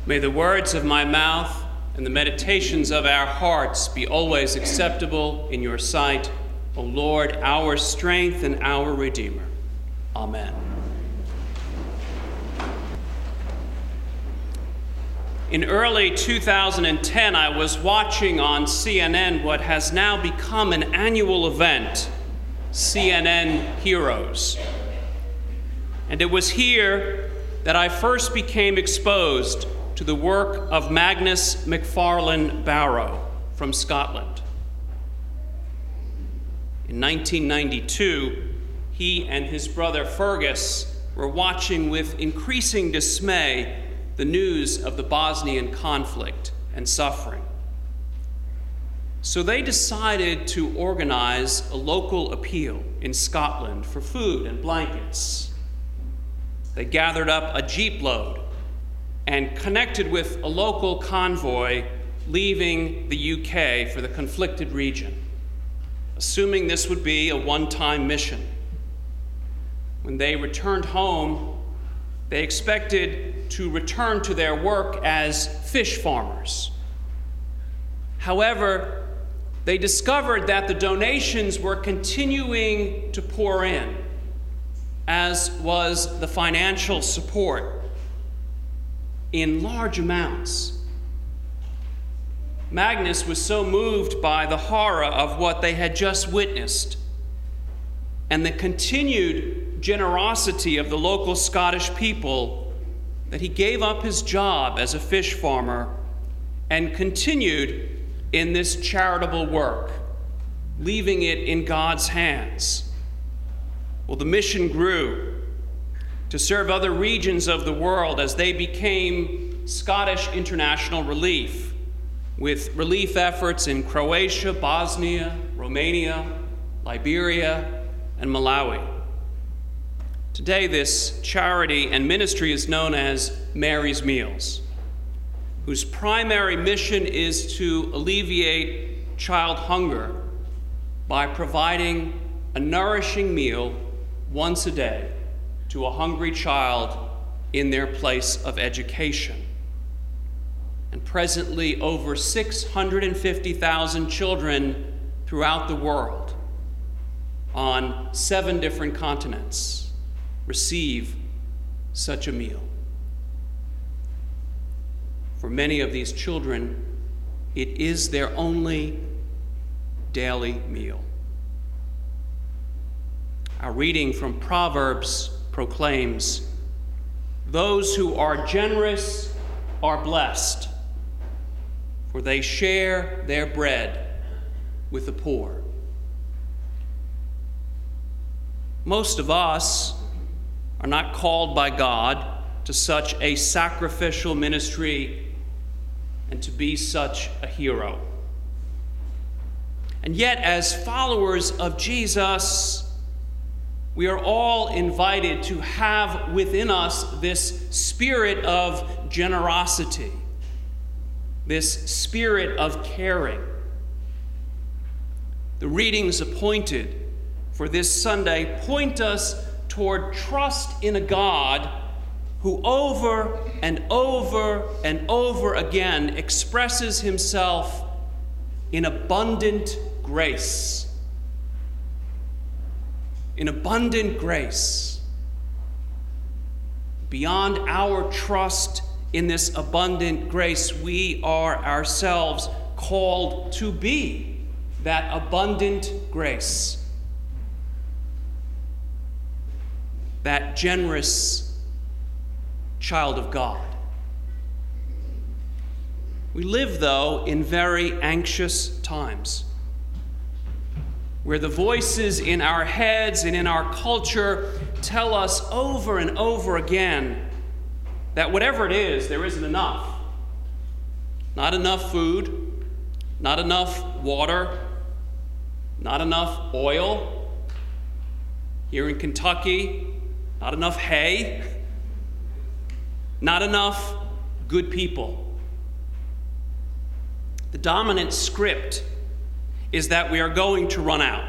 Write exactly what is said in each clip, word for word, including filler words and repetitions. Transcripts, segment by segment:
May the words of my mouth and the meditations of our hearts be always acceptable in your sight, O Lord, our strength and our Redeemer. Amen. In early two thousand ten, I was watching on C N N what has now become an annual event, C N N Heroes. And it was here that I first became exposed to the work of Magnus MacFarlane Barrow from Scotland. In nineteen ninety-two, he and his brother Fergus were watching with increasing dismay the news of the Bosnian conflict and suffering. So they decided to organize a local appeal in Scotland for food and blankets. They gathered up a jeep load and connected with a local convoy leaving the U K for the conflicted region, assuming this would be a one-time mission. When they returned home, they expected to return to their work as fish farmers. However, they discovered that the donations were continuing to pour in, as was the financial support, in large amounts. Magnus was so moved by the horror of what they had just witnessed and the continued generosity of the local Scottish people that he gave up his job as a fish farmer and continued in this charitable work, leaving it in God's hands. Well, the mission grew to serve other regions of the world as they became Scottish International Relief, with relief efforts in Croatia, Bosnia, Romania, Liberia, and Malawi. Today, this charity and ministry is known as Mary's Meals, whose primary mission is to alleviate child hunger by providing a nourishing meal once a day to a hungry child in their place of education. And presently, over six hundred fifty thousand children throughout the world on seven different continents receive such a meal. For many of these children, it is their only daily meal. Our reading from Proverbs proclaims, "Those who are generous are blessed, for they share their bread with the poor." Most of us are not called by God to such a sacrificial ministry and to be such a hero. And yet, as followers of Jesus, we are all invited to have within us this spirit of generosity, this spirit of caring. The readings appointed for this Sunday point us toward trust in a God who over and over and over again expresses himself in abundant grace. In abundant grace. Beyond our trust in this abundant grace, we are ourselves called to be that abundant grace. That generous child of God. We live, though, in very anxious times, where the voices in our heads and in our culture tell us over and over again that whatever it is, there isn't enough. Not enough food, not enough water, not enough oil. Here in Kentucky, not enough hay, not enough good people. The dominant script is that we are going to run out.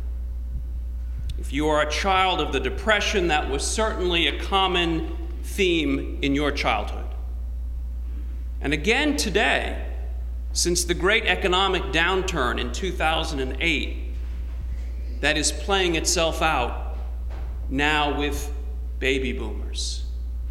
If you are a child of the Depression, that was certainly a common theme in your childhood. And again today, since the great economic downturn in two thousand eight that is playing itself out now with baby boomers.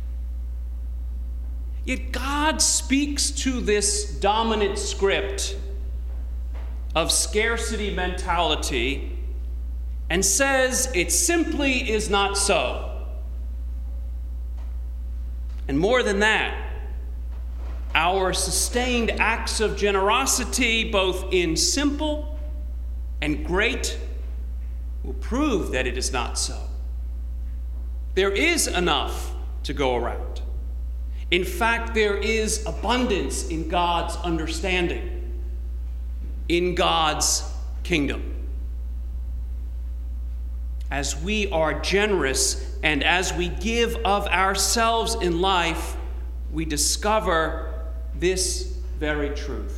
Yet God speaks to this dominant script of scarcity mentality and says it simply is not so. And more than that, our sustained acts of generosity, both in simple and great, will prove that it is not so. There is enough to go around. In fact, there is abundance in God's understanding, in God's kingdom. As we are generous and as we give of ourselves in life, we discover this very truth.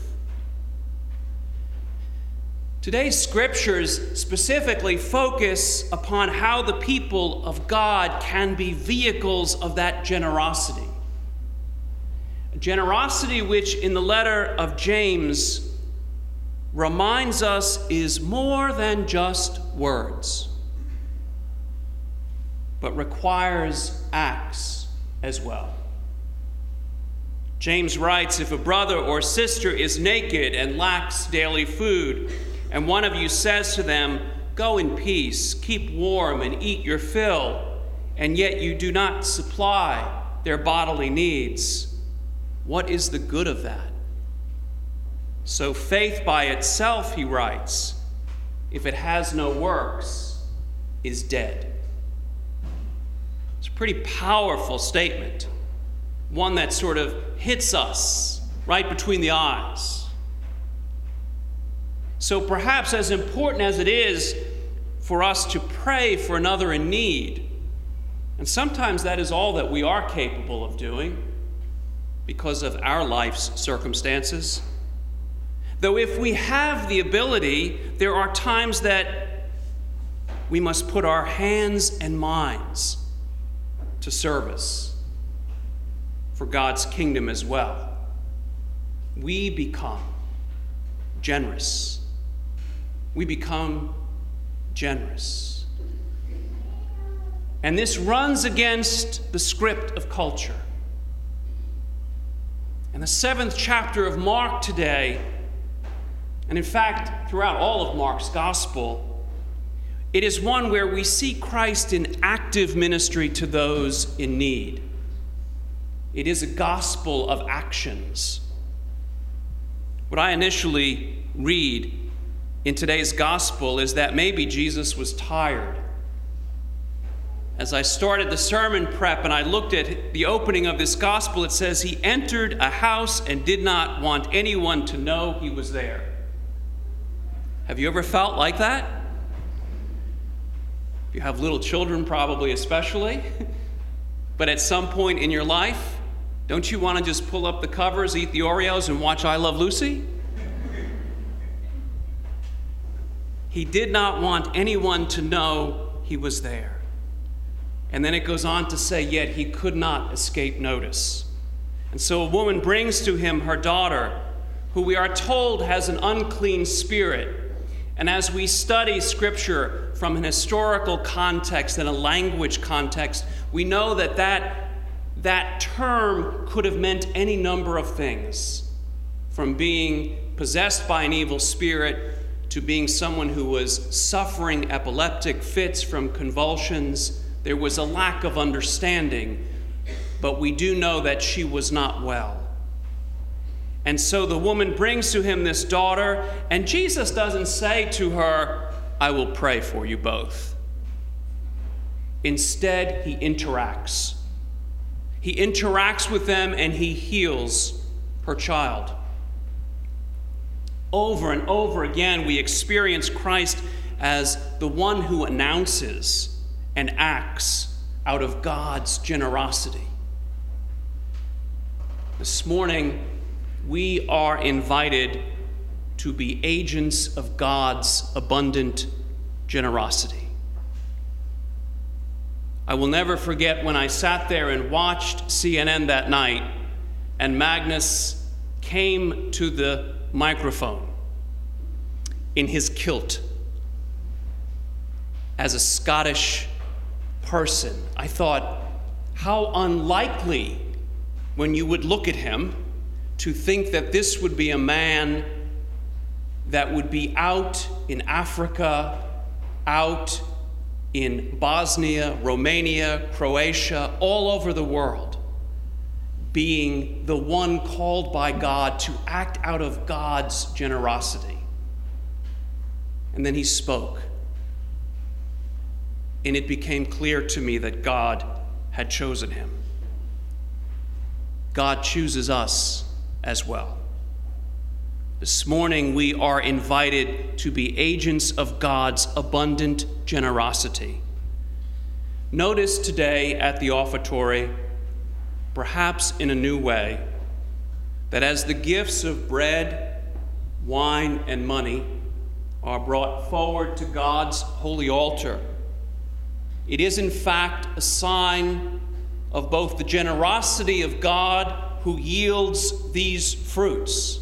Today's scriptures specifically focus upon how the people of God can be vehicles of that generosity. A generosity which in the letter of James reminds us is more than just words, but requires acts as well. James writes, if a brother or sister is naked and lacks daily food, and one of you says to them, go in peace, keep warm and eat your fill, and yet you do not supply their bodily needs, what is the good of that? So faith by itself, he writes, if it has no works, is dead. It's a pretty powerful statement, one that sort of hits us right between the eyes. So perhaps as important as it is for us to pray for another in need, and sometimes that is all that we are capable of doing because of our life's circumstances, though if we have the ability, there are times that we must put our hands and minds to service for God's kingdom as well. We become generous. We become generous. And this runs against the script of culture. In the seventh chapter of Mark today, and in fact, throughout all of Mark's gospel, it is one where we see Christ in active ministry to those in need. It is a gospel of actions. What I initially read in today's gospel is that maybe Jesus was tired. As I started the sermon prep and I looked at the opening of this gospel, it says he entered a house and did not want anyone to know he was there. Have you ever felt like that? If you have little children, probably especially. But at some point in your life, don't you want to just pull up the covers, eat the Oreos, and watch I Love Lucy? He did not want anyone to know he was there. And then it goes on to say, yet he could not escape notice. And so a woman brings to him her daughter, who we are told has an unclean spirit. And as we study Scripture from an historical context and a language context, we know that that, that term could have meant any number of things, from being possessed by an evil spirit to being someone who was suffering epileptic fits from convulsions. There was a lack of understanding, but we do know that she was not well. And so the woman brings to him this daughter, and Jesus doesn't say to her, I will pray for you both. Instead, he interacts. He interacts with them and he heals her child. Over and over again, we experience Christ as the one who announces and acts out of God's generosity. This morning, we are invited to be agents of God's abundant generosity. I will never forget when I sat there and watched C N N that night, and Magnus came to the microphone in his kilt as a Scottish person, I thought, how unlikely, when you would look at him, to think that this would be a man that would be out in Africa, out in Bosnia, Romania, Croatia, all over the world, being the one called by God to act out of God's generosity. And then he spoke. And it became clear to me that God had chosen him. God chooses us as well. This morning we are invited to be agents of God's abundant generosity. Notice today at the offertory, perhaps in a new way, that as the gifts of bread, wine, and money are brought forward to God's holy altar, it is in fact a sign of both the generosity of God who yields these fruits,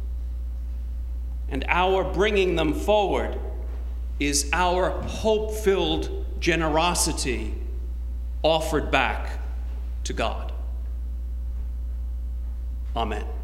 and our bringing them forward is our hope-filled generosity offered back to God. Amen.